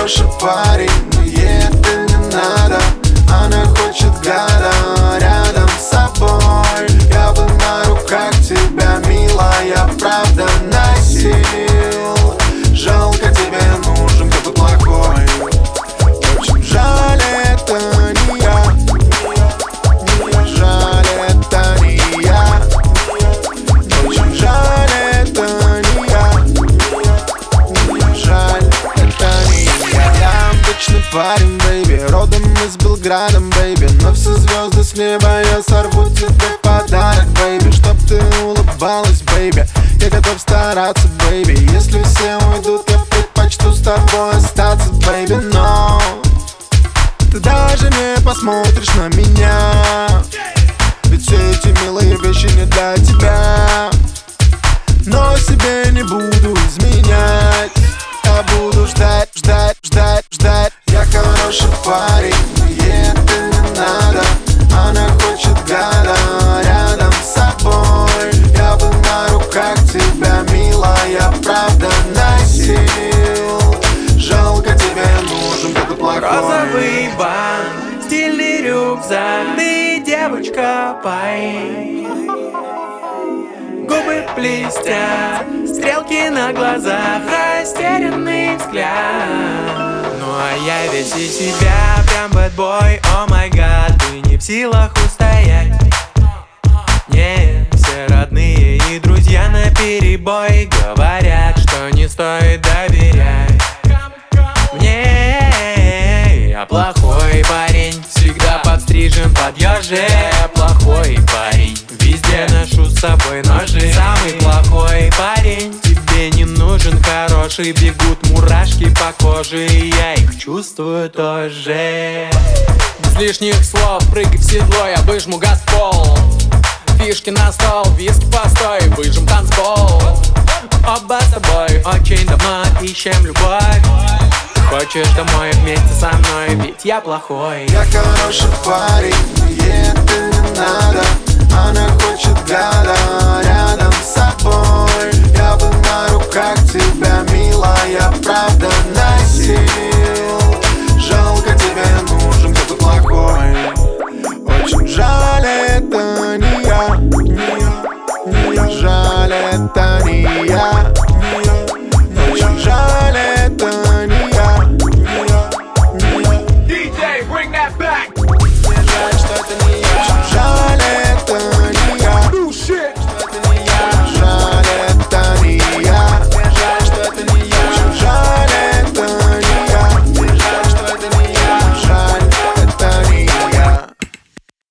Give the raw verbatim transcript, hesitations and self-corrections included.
хороший парень, но ей это не надо. Она хочет гада рядом с собой. Я был на руках тебя, милая, правда носил. Жалко, тебе нужен кто-то плохой. Очень жаль, это не я. Жаль, это не я. Очень жаль, это не я. Жаль, это не я. Я обычный парень, бэйби, родом из Белграда, бэйби. Но все звезды с неба я сорву тебе в подарок, бэйби. Чтоб ты улыбалась, бэйби, я готов стараться, бэйби. Если все уйдут, я предпочту с тобой остаться, бэйби. Но ты даже не посмотришь на меня, ведь все эти милые вещи не для тебя. Но себе не буду изменять. Я буду ждать, ждать, ждать, ждать. Я хороший парень, но ей это не надо. Она хочет гада рядом с собой. Я был на руках тебя, милая, правда носил. Жалко, тебе нужен кто-то плохой. Розовый бант, стильный рюкзак, ты девочка пай. Губы блестят, стрелки на глазах, растерянный взгляд. Ну а я весь из себя, прям бэтбой, о май гад. Ты не в силах устоять. Не, все родные и друзья наперебой говорят, что не стоит доверять мне. Я плохой парень, всегда подстрижен под ежик. Я плохой парень, везде ношу с собой ножи. Самый плохой парень, тебе не нужен хороший. Бегут мурашки по коже, и я их чувствую тоже. Без лишних слов прыгай в седло, я выжму газпол. Фишки на стол, виски постой, выжим танцпол. Оба с тобой очень давно ищем любовь. Хочешь домой вместе со мной, ведь я плохой. Я хороший парень, но ей это не надо. Она хочет гада рядом с собой. Я был на руках тебя, милая, правда носил.